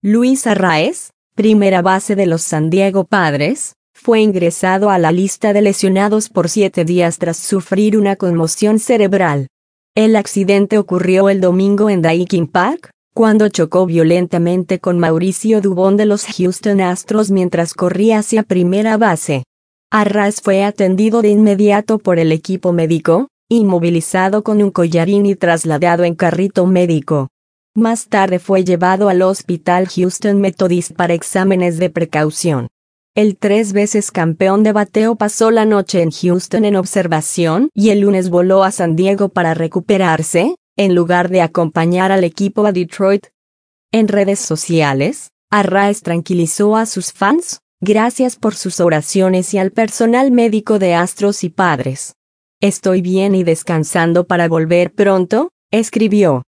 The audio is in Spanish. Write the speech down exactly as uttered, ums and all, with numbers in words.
Luis Arraez, primera base de los San Diego Padres, fue ingresado a la lista de lesionados por siete días tras sufrir una conmoción cerebral. El accidente ocurrió el domingo en Daikin Park, cuando chocó violentamente con Mauricio Dubón de los Houston Astros mientras corría hacia primera base. Arraez fue atendido de inmediato por el equipo médico, inmovilizado con un collarín y trasladado en carrito médico. Más tarde fue llevado al Hospital Houston Methodist para exámenes de precaución. El tres veces campeón de bateo pasó la noche en Houston en observación y el lunes voló a San Diego para recuperarse, en lugar de acompañar al equipo a Detroit. En redes sociales, Arraez tranquilizó a sus fans: "Gracias por sus oraciones y al personal médico de Astros y Padres. Estoy bien y descansando para volver pronto", escribió.